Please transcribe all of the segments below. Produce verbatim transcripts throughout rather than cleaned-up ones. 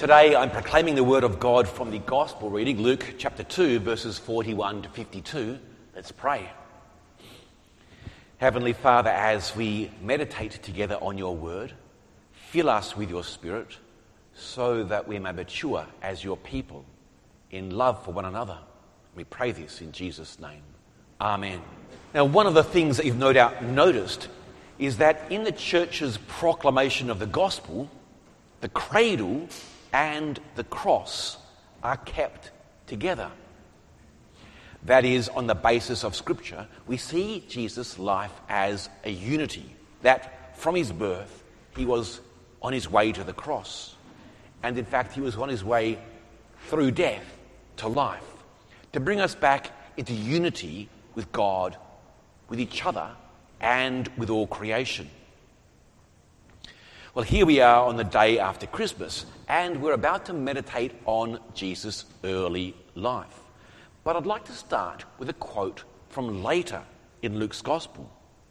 Today I'm proclaiming the word of God from the Gospel reading, Luke chapter two, verses forty-one to fifty-two. Let's pray. Heavenly Father, as we meditate together on your word, fill us with your Spirit so that we may mature as your people in love for one another. We pray this in Jesus' name. Amen. Now, one of the things that you've no doubt noticed is that in the church's proclamation of the gospel, the cradle and the cross are kept together. That is, on the basis of Scripture, we see Jesus' life as a unity, that from his birth he was on his way to the cross. And in fact, he was on his way through death to life, to bring us back into unity with God, with each other, and with all creation. Well, here we are on the day after Christmas, and we're about to meditate on Jesus' early life. But I'd like to start with a quote from later in Luke's Gospel.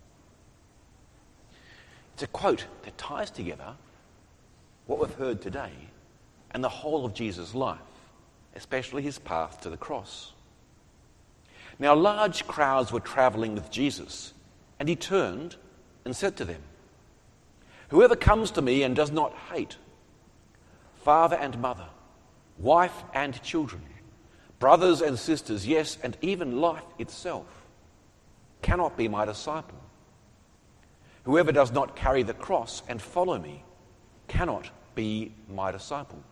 It's a quote that ties together what we've heard today and the whole of Jesus' life, especially his path to the cross. Now, large crowds were travelling with Jesus, and he turned and said to them, "Whoever comes to me and does not hate father and mother, wife and children, brothers and sisters, yes, and even life itself, cannot be my disciple. Whoever does not carry the cross and follow me cannot be my disciple."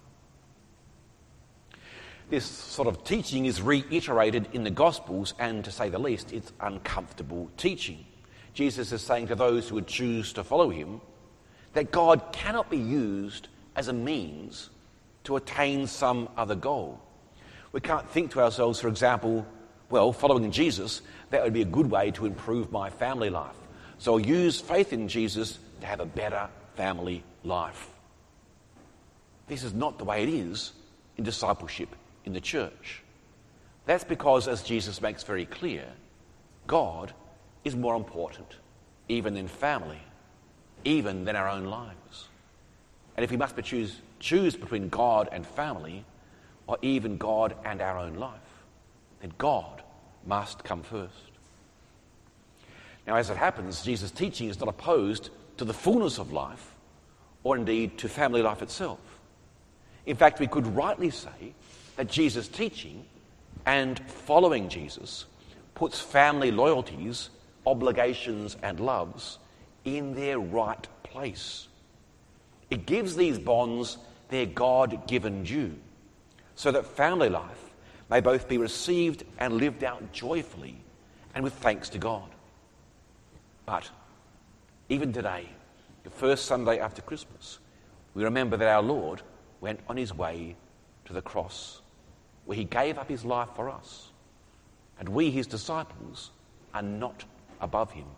This sort of teaching is reiterated in the Gospels, and to say the least, it's uncomfortable teaching. Jesus is saying to those who would choose to follow him that God cannot be used as a means to attain some other goal. We can't think to ourselves, for example, well, following Jesus, that would be a good way to improve my family life. So I'll use faith in Jesus to have a better family life. This is not the way it is in discipleship in the church. That's because, as Jesus makes very clear, God is more important even than family, even than our own lives. And if we must choose, choose between God and family, or even God and our own life, then God must come first. Now, as it happens, Jesus' teaching is not opposed to the fullness of life, or indeed to family life itself. In fact, we could rightly say that Jesus' teaching and following Jesus puts family loyalties, obligations, and loves in their right place. It gives these bonds their God-given due, so that family life may both be received and lived out joyfully and with thanks to God. But even today, the first Sunday after Christmas, we remember that our Lord went on his way to the cross, where he gave up his life for us, and we, his disciples, are not above him.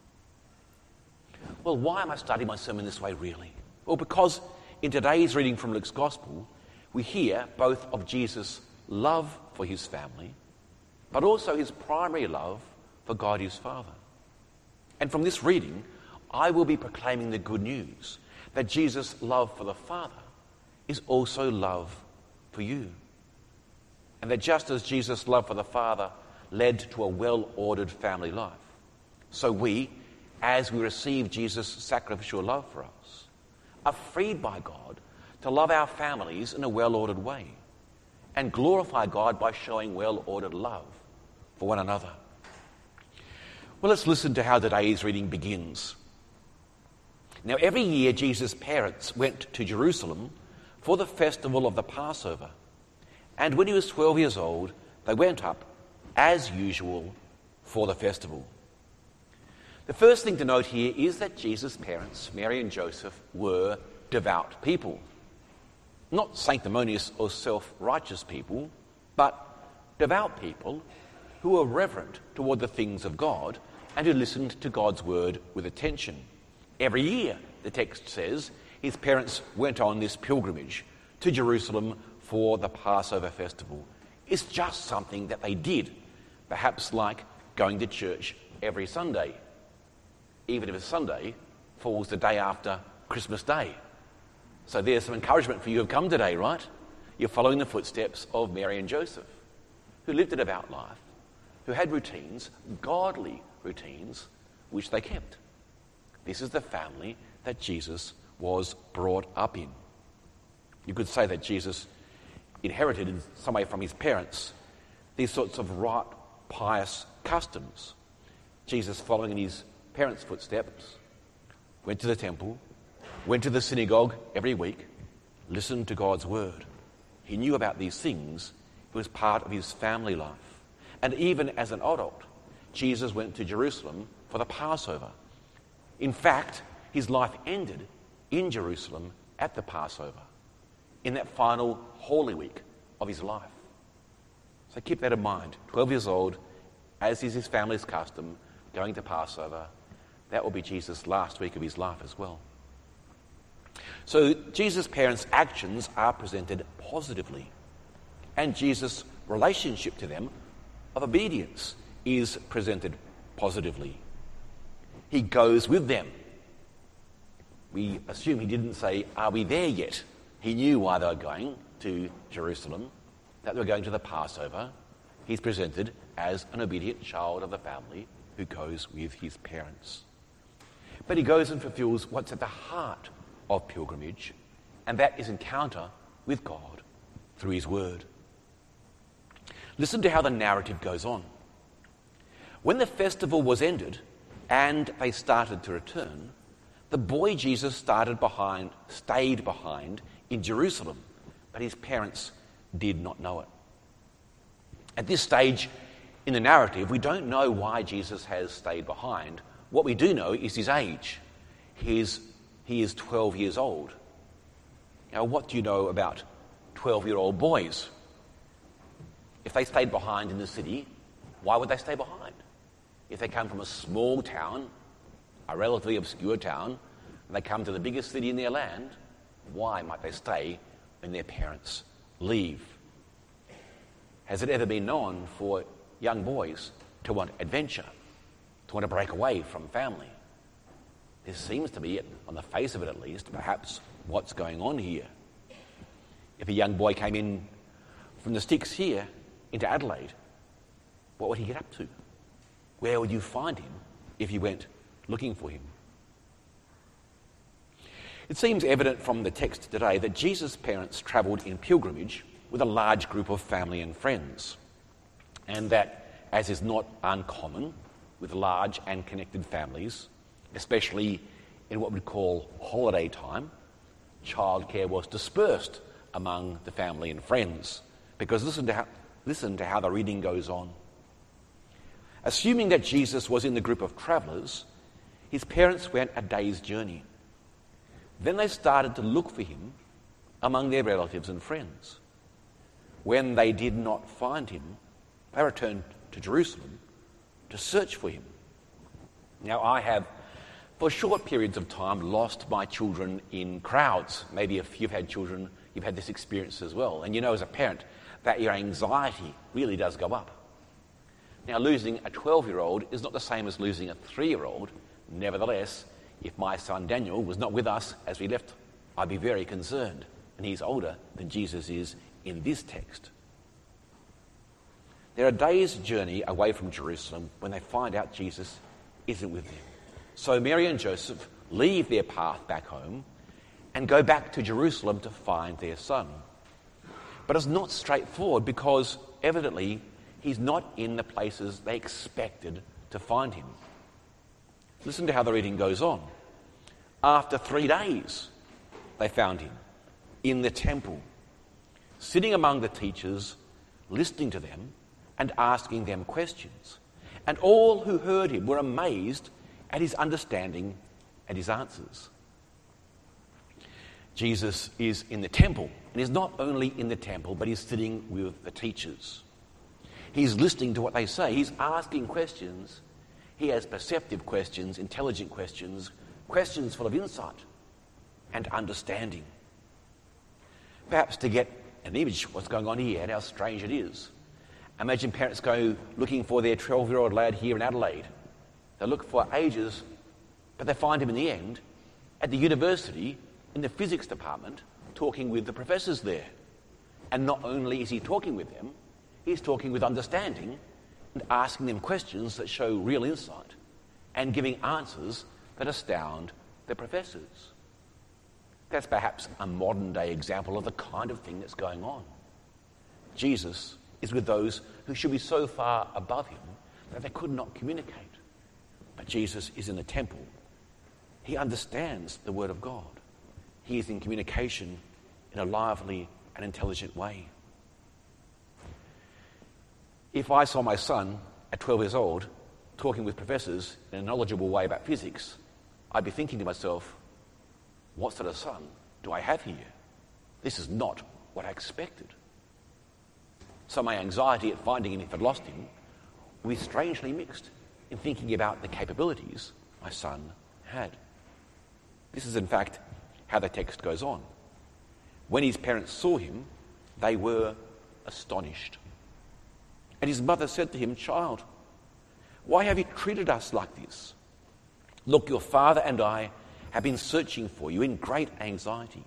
Well, why am I starting my sermon this way, really? Well, because in today's reading from Luke's Gospel, we hear both of Jesus' love for his family, but also his primary love for God his Father. And from this reading, I will be proclaiming the good news that Jesus' love for the Father is also love for you. And that just as Jesus' love for the Father led to a well-ordered family life, so we, as we receive Jesus' sacrificial love for us, are freed by God to love our families in a well-ordered way and glorify God by showing well-ordered love for one another. Well, let's listen to how today's reading begins. Now, every year Jesus' parents went to Jerusalem for the festival of the Passover. And when he was twelve years old, they went up, as usual, for the festival. The first thing to note here is that Jesus' parents, Mary and Joseph, were devout people. Not sanctimonious or self-righteous people, but devout people who were reverent toward the things of God and who listened to God's word with attention. Every year, the text says, his parents went on this pilgrimage to Jerusalem for the Passover festival. It's just something that they did, perhaps like going to church every Sunday, even if a Sunday falls the day after Christmas Day. So there's some encouragement for you who have come today, right? You're following the footsteps of Mary and Joseph, who lived a devout life, who had routines, godly routines, which they kept. This is the family that Jesus was brought up in. You could say that Jesus inherited in some way from his parents these sorts of right, pious customs. Jesus, following in his parents' footsteps, went to the temple, went to the synagogue every week, listened to God's word. He knew about these things. It was part of his family life. And even as an adult, Jesus went to Jerusalem for the Passover. In fact, his life ended in Jerusalem at the Passover, in that final Holy Week of his life. So keep that in mind. twelve years old, as is his family's custom, going to Passover. That will be Jesus' last week of his life as well. So Jesus' parents' actions are presented positively, and Jesus' relationship to them of obedience is presented positively. He goes with them. We assume he didn't say, "Are we there yet?" He knew why they were going to Jerusalem, that they were going to the Passover. He's presented as an obedient child of the family who goes with his parents. But he goes and fulfills what's at the heart of pilgrimage, and that is encounter with God through his word. Listen to how the narrative goes on. When the festival was ended and they started to return, the boy Jesus started behind, stayed behind in Jerusalem, but his parents did not know it. At this stage in the narrative, we don't know why Jesus has stayed behind. What we do know is his age. He is, he is twelve years old. Now, what do you know about twelve-year-old boys? If they stayed behind in the city, why would they stay behind? If they come from a small town, a relatively obscure town, and they come to the biggest city in their land, why might they stay when their parents leave? Has it ever been known for young boys to want adventure, to want to break away from family? This seems to be, on the face of it at least, perhaps what's going on here. If a young boy came in from the sticks here into Adelaide, what would he get up to? Where would you find him if you went looking for him? It seems evident from the text today that Jesus' parents travelled in pilgrimage with a large group of family and friends, and that, as is not uncommon with large and connected families, especially in what we'd call holiday time, childcare was dispersed among the family and friends. Because listen to how, listen to how the reading goes on. Assuming that Jesus was in the group of travellers, his parents went a day's journey. Then they started to look for him among their relatives and friends. When they did not find him, they returned to Jerusalem to search for him. Now, I have, for short periods of time, lost my children in crowds. Maybe if you've had children, you've had this experience as well. And you know, as a parent, that your anxiety really does go up. Now, losing a twelve-year-old is not the same as losing a three-year-old. Nevertheless, if my son Daniel was not with us as we left, I'd be very concerned. And he's older than Jesus is in this text. They're a day's journey away from Jerusalem when they find out Jesus isn't with them. So Mary and Joseph leave their path back home and go back to Jerusalem to find their son. But it's not straightforward because evidently he's not in the places they expected to find him. Listen to how the reading goes on. After three days, they found him in the temple, sitting among the teachers, listening to them and asking them questions. And all who heard him were amazed at his understanding and his answers. Jesus is in the temple, and he's not only in the temple, but he's sitting with the teachers. He's listening to what they say. He's asking questions. He has perceptive questions, intelligent questions, questions full of insight and understanding. Perhaps to get an image of what's going on here and how strange it is. Imagine parents go looking for their twelve-year-old lad here in Adelaide. They look for ages, but they find him in the end at the university in the physics department talking with the professors there. And not only is he talking with them, he's talking with understanding and asking them questions that show real insight and giving answers that astound the professors. That's perhaps a modern-day example of the kind of thing that's going on. Jesus is with those who should be so far above him that they could not communicate. But Jesus is in the temple. He understands the Word of God. He is in communication in a lively and intelligent way. If I saw my son at twelve years old talking with professors in a knowledgeable way about physics, I'd be thinking to myself, what sort of son do I have here? This is not what I expected. So my anxiety at finding him if I'd lost him would be strangely mixed in thinking about the capabilities my son had. This is in fact how the text goes on. When his parents saw him, they were astonished. And his mother said to him, "Child, why have you treated us like this? Look, your father and I have been searching for you in great anxiety."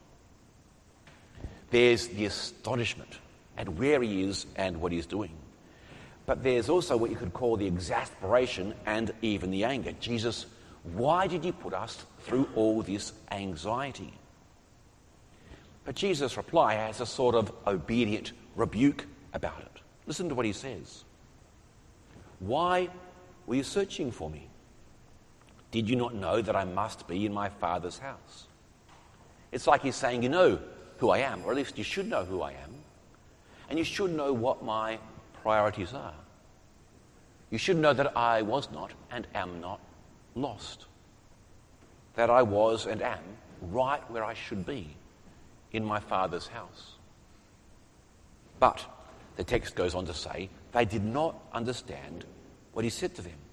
There's the astonishment at where he is and what he's doing. But there's also what you could call the exasperation and even the anger. Jesus, why did you put us through all this anxiety? But Jesus' reply has a sort of obedient rebuke about it. Listen to what he says. "Why were you searching for me? Did you not know that I must be in my Father's house?" It's like he's saying, you know who I am, or at least you should know who I am, and you should know what my priorities are. You should know that I was not and am not lost, that I was and am right where I should be, in my Father's house. But the text goes on to say they did not understand what he said to them.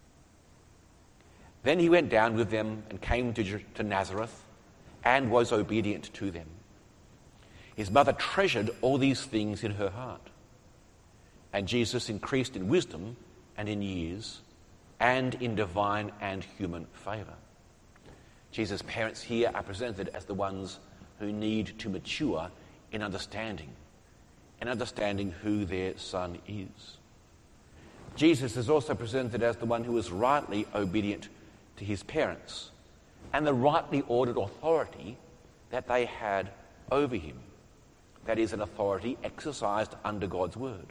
Then he went down with them and came to, to Nazareth and was obedient to them. His mother treasured all these things in her heart. And Jesus increased in wisdom and in years and in divine and human favour. Jesus' parents here are presented as the ones who need to mature in understanding and understanding who their son is. Jesus is also presented as the one who is rightly obedient to his parents and the rightly ordered authority that they had over him. That is, an authority exercised under God's word.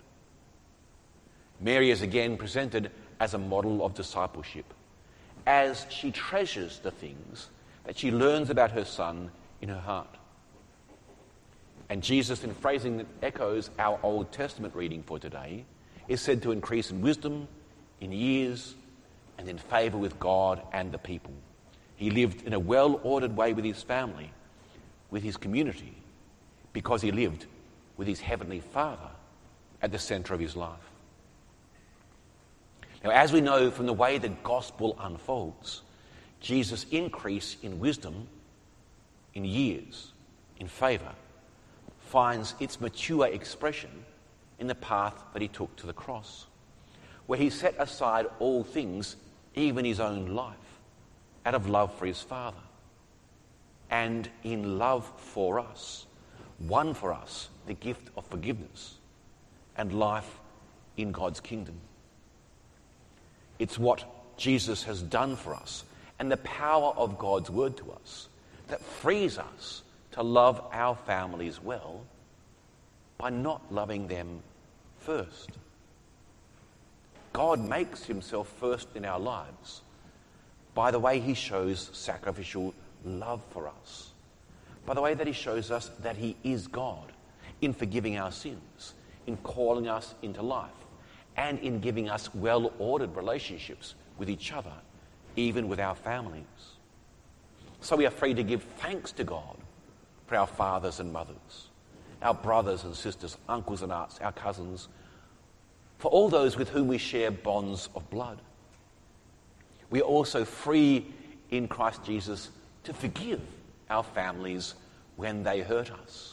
Mary is again presented as a model of discipleship, as she treasures the things that she learns about her son in her heart. And Jesus, in phrasing that echoes our Old Testament reading for today, is said to increase in wisdom, in years, and in favour with God and the people. He lived in a well-ordered way with his family, with his community, because he lived with his heavenly Father at the centre of his life. Now, as we know from the way the gospel unfolds, Jesus' increase in wisdom, in years, in favour, finds its mature expression in the path that he took to the cross, where he set aside all things, even his own life, out of love for his Father, and in love for us, won for us the gift of forgiveness and life in God's kingdom. It's what Jesus has done for us and the power of God's word to us that frees us to love our families well by not loving them first. God makes himself first in our lives by the way he shows sacrificial love for us, by the way that he shows us that he is God in forgiving our sins, in calling us into life, and in giving us well-ordered relationships with each other, even with our families. So we are free to give thanks to God for our fathers and mothers, our brothers and sisters, uncles and aunts, our cousins, for all those with whom we share bonds of blood. We are also free in Christ Jesus to forgive our families when they hurt us.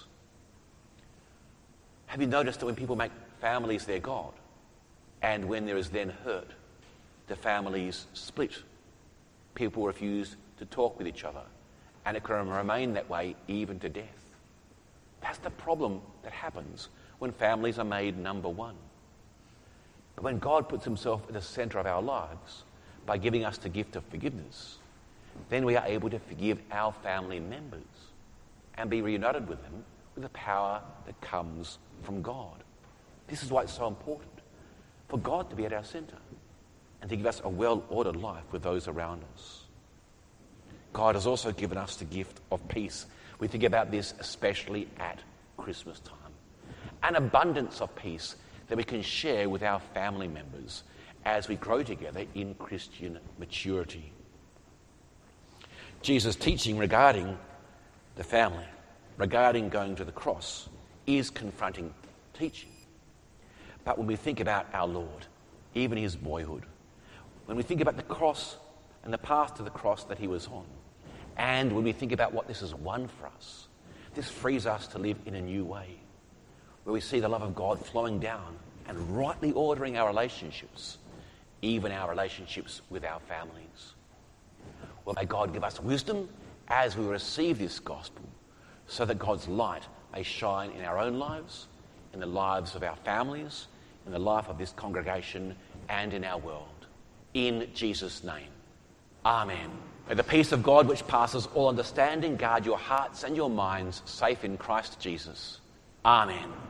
Have you noticed that when people make families their God, and when there is then hurt, the families split? People refuse to talk with each other and it can remain that way even to death. That's the problem that happens when families are made number one. But when God puts himself at the centre of our lives by giving us the gift of forgiveness, then we are able to forgive our family members and be reunited with them with the power that comes from God. This is why it's so important for God to be at our centre and to give us a well-ordered life with those around us. God has also given us the gift of peace. We think about this especially at Christmas time. An abundance of peace that we can share with our family members as we grow together in Christian maturity. Jesus' teaching regarding the family, regarding going to the cross, is confronting teaching. But when we think about our Lord, even his boyhood, when we think about the cross and the path to the cross that he was on, and when we think about what this has won for us, this frees us to live in a new way, where we see the love of God flowing down and rightly ordering our relationships, even our relationships with our families. Well, may God give us wisdom as we receive this gospel, so that God's light may shine in our own lives, in the lives of our families, in the life of this congregation, and in our world. In Jesus' name, amen. May the peace of God, which passes all understanding, guard your hearts and your minds safe in Christ Jesus. Amen.